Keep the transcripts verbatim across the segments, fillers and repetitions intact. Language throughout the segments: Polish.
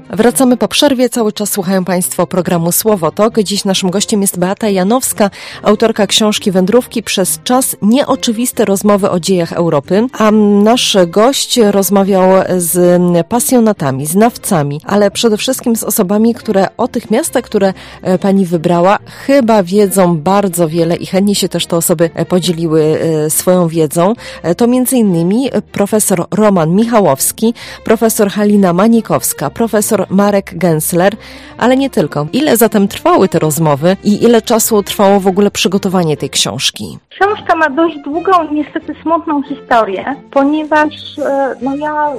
Wracamy po przerwie. Cały czas słuchają Państwo programu Słowotok. Dziś naszym gościem jest Beata Janowska, autorka książki Wędrówki przez czas. Nieoczywiste rozmowy o dziejach Europy. A nasz gość rozmawiał z pasjonatami, znawcami, ale przede wszystkim z osobami, które o tych miastach, które Pani wybrała, chyba wiedzą bardzo wiele i chętnie się też te osoby podzieliły swoją wiedzą. To między innymi profesor Roman Michałowski, profesor Halina Manikowska, profesor Marek Gensler, ale nie tylko. Ile zatem trwały te rozmowy i ile czasu trwało w ogóle przygotowanie tej książki? Książka ma dość długą, niestety smutną historię, ponieważ no ja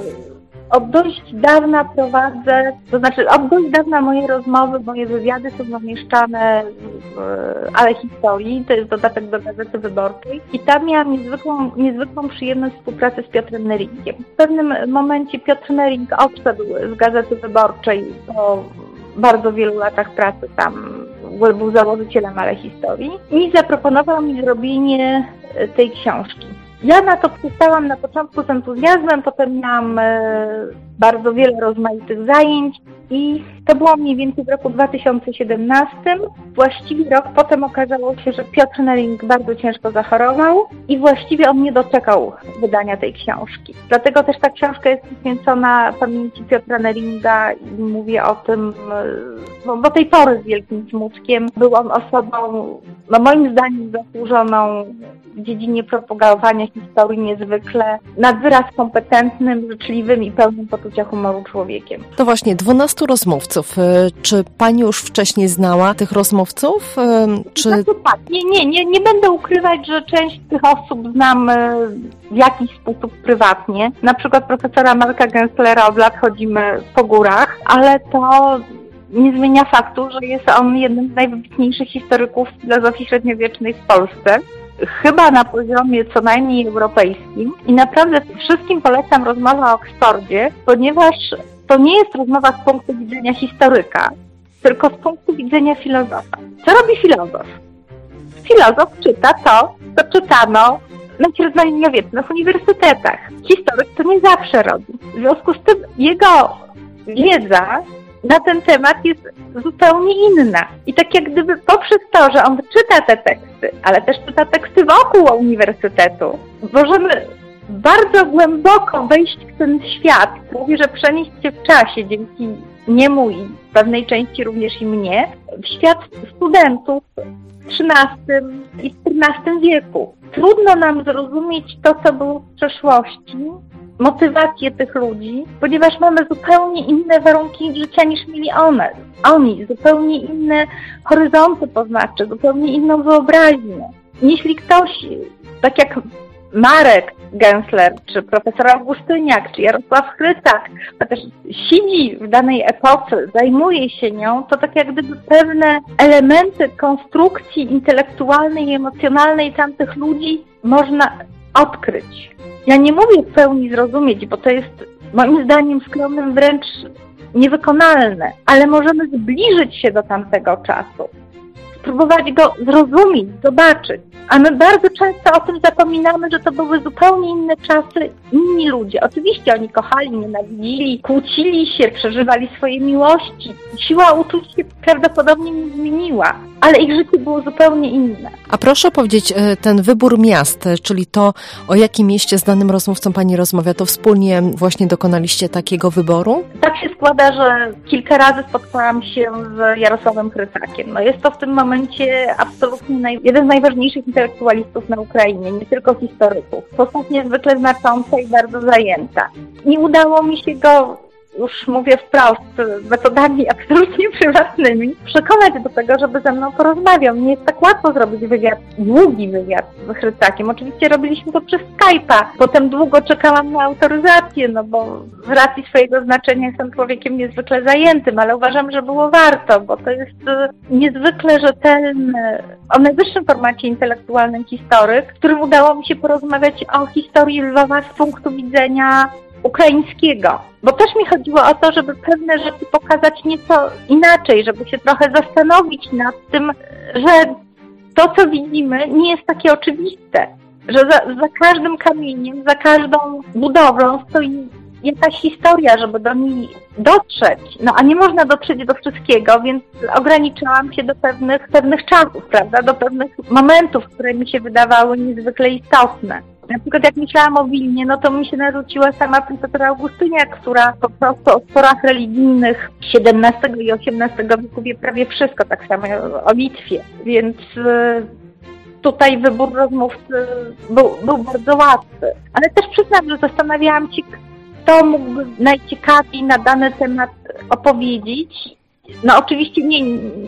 od dość dawna prowadzę, to znaczy od dość dawna moje rozmowy, moje wywiady są zamieszczane w Ale Historii, to jest dodatek do Gazety Wyborczej i tam miałam niezwykłą, niezwykłą przyjemność współpracy z Piotrem Neringiem. W pewnym momencie Piotr Nering odszedł z Gazety Wyborczej po bardzo wielu latach pracy tam, był założycielem Ale Historii i zaproponował mi zrobienie tej książki. Ja na to przystałam na początku z entuzjazmem, potem miałam e, bardzo wiele rozmaitych zajęć i to było mniej więcej w roku dwa tysiące siedemnastym. Właściwie rok potem okazało się, że Piotr Nering bardzo ciężko zachorował i właściwie on nie doczekał wydania tej książki. Dlatego też ta książka jest poświęcona pamięci Piotra Neringa i mówię o tym, bo do tej pory z wielkim smutkiem był on osobą, no moim zdaniem zasłużoną w dziedzinie propagowania historii niezwykle nad wyraz kompetentnym, życzliwym i pełnym poczucia humoru człowiekiem. To właśnie, dwunastu rozmówców. Czy Pani już wcześniej znała tych rozmówców? Czy... Znaczy, tak, nie, nie, nie, nie będę ukrywać, że część tych osób znam w jakiś sposób prywatnie. Na przykład profesora Marka Genslera od lat chodzimy po górach, ale to nie zmienia faktu, że jest on jednym z najwybitniejszych historyków filozofii średniowiecznej w Polsce. Chyba na poziomie co najmniej europejskim i naprawdę wszystkim polecam rozmowę o Oksfordzie, ponieważ to nie jest rozmowa z punktu widzenia historyka, tylko z punktu widzenia filozofa. Co robi filozof? Filozof czyta to, co czytano na średniowiecznych uniwersytetach. Historyk to nie zawsze robi. W związku z tym jego wiedza na ten temat jest zupełnie inna. I tak jak gdyby poprzez to, że on czyta te teksty, ale też czyta teksty wokół uniwersytetu, możemy bardzo głęboko wejść w ten świat, prawie że przenieść się w czasie dzięki niemu i w pewnej części również i mnie, w świat studentów w trzynastym i czternastym wieku. Trudno nam zrozumieć to, co było w przeszłości, motywację tych ludzi, ponieważ mamy zupełnie inne warunki życia niż mieli one. Oni, zupełnie inne horyzonty poznawcze, zupełnie inną wyobraźnię. Jeśli ktoś, tak jak Marek Gensler, czy profesor Augustyniak, czy Jarosław Chrycak, chociaż siedzi w danej epoce, zajmuje się nią, to tak jak gdyby pewne elementy konstrukcji intelektualnej i emocjonalnej tamtych ludzi można odkryć. Ja nie mówię w pełni zrozumieć, bo to jest moim zdaniem skromnym wręcz niewykonalne, ale możemy zbliżyć się do tamtego czasu, spróbować go zrozumieć, zobaczyć. A my bardzo często o tym zapominamy, że to były zupełnie inne czasy, inni ludzie. Oczywiście oni kochali, nienawidzili, kłócili się, przeżywali swoje miłości. Siła uczuć się prawdopodobnie nie zmieniła, ale ich życie było zupełnie inne. A proszę powiedzieć, ten wybór miast, czyli to, o jakim mieście z danym rozmówcą Pani rozmawia, to wspólnie właśnie dokonaliście takiego wyboru? Tak się składa, że kilka razy spotkałam się z Jarosławem Chrycakiem. No jest to w tym momencie absolutnie naj... jeden z najważniejszych intelektualistów na Ukrainie, nie tylko historyków. Postać niezwykle znacząca i bardzo zajęta. Nie udało mi się go, już mówię wprost, metodami absolutnie prywatnymi, przekonać do tego, żeby ze mną porozmawiał. Nie jest tak łatwo zrobić wywiad, długi wywiad z Chrycakiem. Oczywiście robiliśmy to przez Skype'a. Potem długo czekałam na autoryzację, no bo z racji swojego znaczenia jestem człowiekiem niezwykle zajętym, ale uważam, że było warto, bo to jest niezwykle rzetelny, o najwyższym formacie intelektualnym historyk, z którym udało mi się porozmawiać o historii Lwowa z punktu widzenia ukraińskiego. Bo też mi chodziło o to, żeby pewne rzeczy pokazać nieco inaczej, żeby się trochę zastanowić nad tym, że to, co widzimy, nie jest takie oczywiste. Że za, za każdym kamieniem, za każdą budowlą stoi jakaś historia, żeby do niej dotrzeć. No a nie można dotrzeć do wszystkiego, więc ograniczałam się do pewnych, pewnych czasów, prawda? Do pewnych momentów, które mi się wydawały niezwykle istotne. Na przykład jak myślałam o Wilnie, no to mi się narzuciła sama profesora Augustyniak, która po prostu o sporach religijnych siedemnastego i osiemnastego wieku wie prawie wszystko, tak samo o Litwie. Więc tutaj wybór rozmówcy był, był bardzo łatwy. Ale też przyznam, że zastanawiałam się, kto mógłby najciekawiej na dany temat opowiedzieć. No oczywiście nie,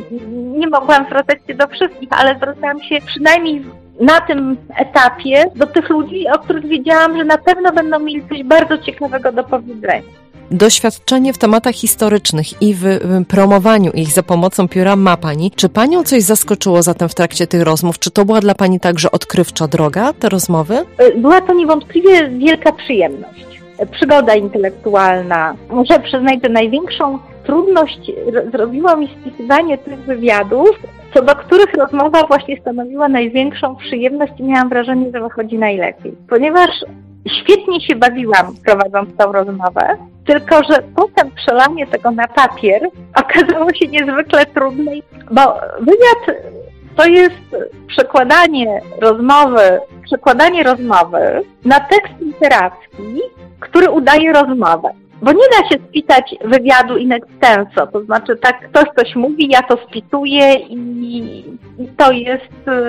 nie mogłam zwracać się do wszystkich, ale zwracałam się przynajmniej na tym etapie do tych ludzi, o których wiedziałam, że na pewno będą mieli coś bardzo ciekawego do powiedzenia. Doświadczenie w tematach historycznych i w promowaniu ich za pomocą pióra ma Pani. Czy Panią coś zaskoczyło zatem w trakcie tych rozmów? Czy to była dla Pani także odkrywcza droga, te rozmowy? Była to niewątpliwie wielka przyjemność. Przygoda intelektualna. Muszę przyznać, że największą trudność zrobiło mi spisywanie tych wywiadów, co do których rozmowa właśnie stanowiła największą przyjemność i miałam wrażenie, że wychodzi najlepiej. Ponieważ świetnie się bawiłam prowadząc tą rozmowę, tylko że potem przelanie tego na papier okazało się niezwykle trudne, bo wywiad to jest przekładanie rozmowy, przekładanie rozmowy na tekst literacki, który udaje rozmowę. Bo nie da się spisać wywiadu in extenso, to znaczy tak ktoś coś mówi, ja to spisuję i, i, to jest,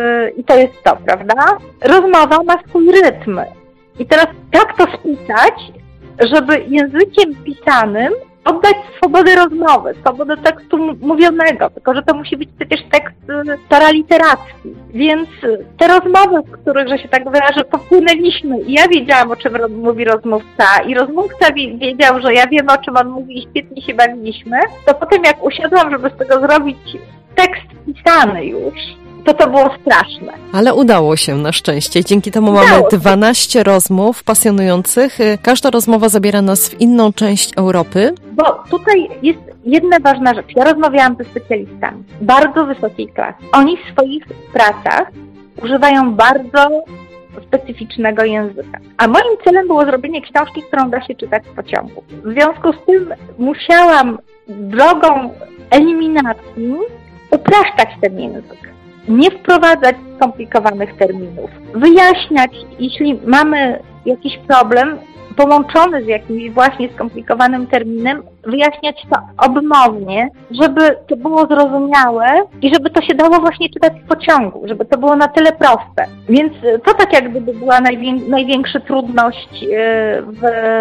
i to jest to, prawda? Rozmowa ma swój rytm. I teraz jak to spisać, żeby językiem pisanym oddać swobodę rozmowy, swobodę tekstu mówionego, tylko że to musi być przecież tekst paraliteracki. Więc te rozmowy, w których, że się tak wyrażę, popłynęliśmy i ja wiedziałam, o czym mówi rozmówca i rozmówca wiedział, że ja wiem, o czym on mówi i świetnie się bawiliśmy, to potem jak usiadłam, żeby z tego zrobić tekst pisany już, to to było straszne. Ale udało się na szczęście. Dzięki temu udało mamy się. dwanaście rozmów pasjonujących. Każda rozmowa zabiera nas w inną część Europy. Bo tutaj jest jedna ważna rzecz. Ja rozmawiałam ze specjalistami bardzo wysokiej klasy. Oni w swoich pracach używają bardzo specyficznego języka. A moim celem było zrobienie książki, którą da się czytać w pociągu. W związku z tym musiałam drogą eliminacji upraszczać ten język. Nie wprowadzać skomplikowanych terminów. Wyjaśniać, jeśli mamy jakiś problem połączony z jakimś właśnie skomplikowanym terminem, wyjaśniać to obmownie, żeby to było zrozumiałe i żeby to się dało właśnie czytać w pociągu, żeby to było na tyle proste. Więc to tak jak gdyby była najwię- największa trudność w,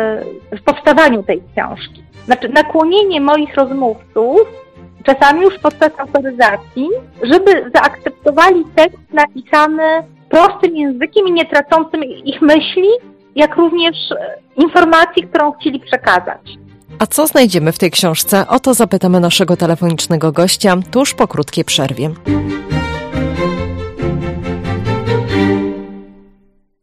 w powstawaniu tej książki. Znaczy nakłonienie moich rozmówców czasami już podczas autoryzacji, żeby zaakceptowali tekst napisany prostym językiem i nie tracącym ich myśli, jak również informacji, którą chcieli przekazać. A co znajdziemy w tej książce? O to zapytamy naszego telefonicznego gościa tuż po krótkiej przerwie.